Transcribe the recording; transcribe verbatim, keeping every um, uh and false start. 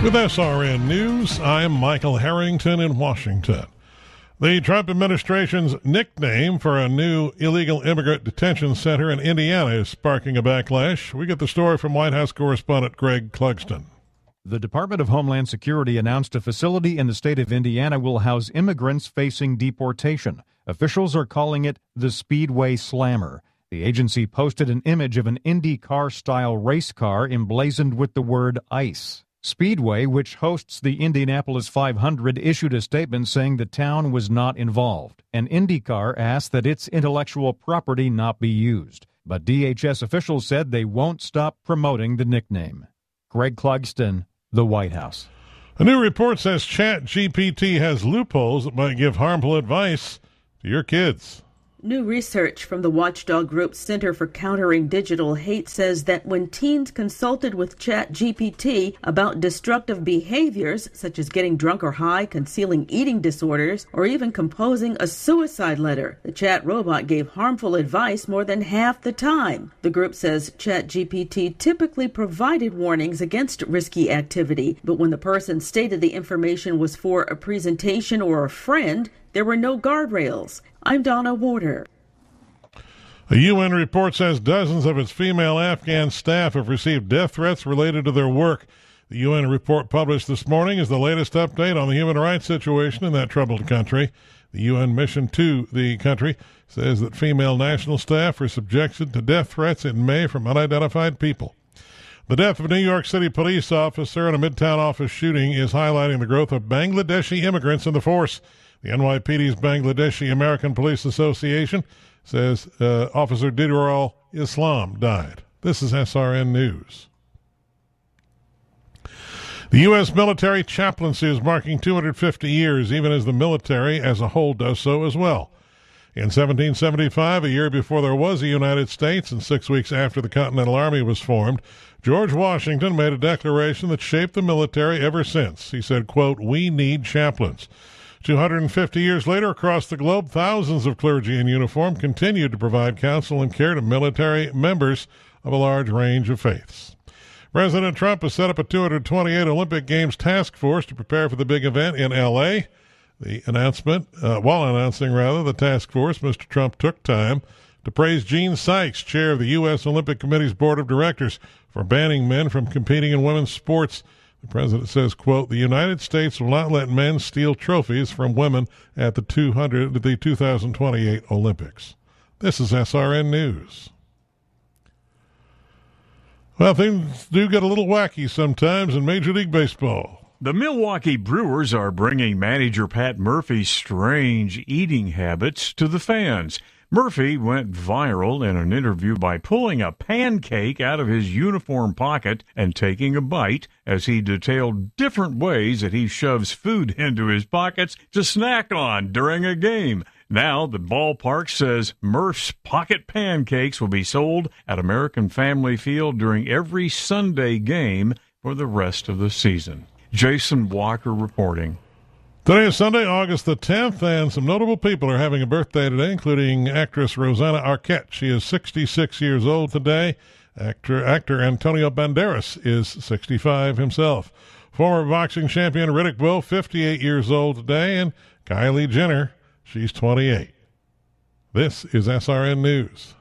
With S R N News, I'm Michael Harrington in Washington. The Trump administration's nickname for a new illegal immigrant detention center in Indiana is sparking a backlash. We get the story from White House correspondent Greg Clugston. The Department of Homeland Security announced a facility in the state of Indiana will house immigrants facing deportation. Officials are calling it the Speedway Slammer. The agency posted an image of an IndyCar-style race car emblazoned with the word ICE. Speedway, which hosts the Indianapolis five hundred, issued a statement saying the town was not involved, and IndyCar asked that its intellectual property not be used. But D H S officials said they won't stop promoting the nickname. Greg Clugston, the White House. A new report says ChatGPT has loopholes that might give harmful advice to your kids. New research from the watchdog group Center for Countering Digital Hate says that when teens consulted with ChatGPT about destructive behaviors, such as getting drunk or high, concealing eating disorders, or even composing a suicide letter, the chat robot gave harmful advice more than half the time. The group says ChatGPT typically provided warnings against risky activity, but when the person stated the information was for a presentation or a friend, there were no guardrails. I'm Donna Warder. A U N report says dozens of its female Afghan staff have received death threats related to their work. The U N report published this morning is the latest update on the human rights situation in that troubled country. The U N mission to the country says that female national staff were subjected to death threats in May from unidentified people. The death of a New York City police officer in a Midtown office shooting is highlighting the growth of Bangladeshi immigrants in the force. The N Y P D's Bangladeshi American Police Association says uh, Officer Didarul Islam died. This is S R N News. The U S military chaplaincy is marking two hundred fifty years, even as the military as a whole does so as well. In seventeen seventy-five, a year before there was a United States and six weeks after the Continental Army was formed, George Washington made a declaration that shaped the military ever since. He said, quote, "We need chaplains." two hundred fifty years later, across the globe, thousands of clergy in uniform continue to provide counsel and care to military members of a large range of faiths. President Trump has set up a two hundred twenty-eight Olympic Games task force to prepare for the big event in L A. The announcement, uh, while announcing, rather, the task force, Mister Trump took time to praise Gene Sykes, chair of the U S Olympic Committee's board of directors, for banning men from competing in women's sports. The president says, quote, "The United States will not let men steal trophies from women at the two hundred, the two thousand twenty-eight Olympics." This is S R N News. Well, things do get a little wacky sometimes in Major League Baseball. The Milwaukee Brewers are bringing manager Pat Murphy's strange eating habits to the fans. Murphy went viral in an interview by pulling a pancake out of his uniform pocket and taking a bite as he detailed different ways that he shoves food into his pockets to snack on during a game. Now, the ballpark says Murph's pocket pancakes will be sold at American Family Field during every Sunday game for the rest of the season. Jason Walker reporting. Today is Sunday, August the tenth, and some notable people are having a birthday today, including actress Rosanna Arquette. She is sixty-six years old today. Actor, actor Antonio Banderas is sixty-five himself. Former boxing champion Riddick Bowe, fifty-eight years old today, and Kylie Jenner, she's twenty-eight. This is S R N News.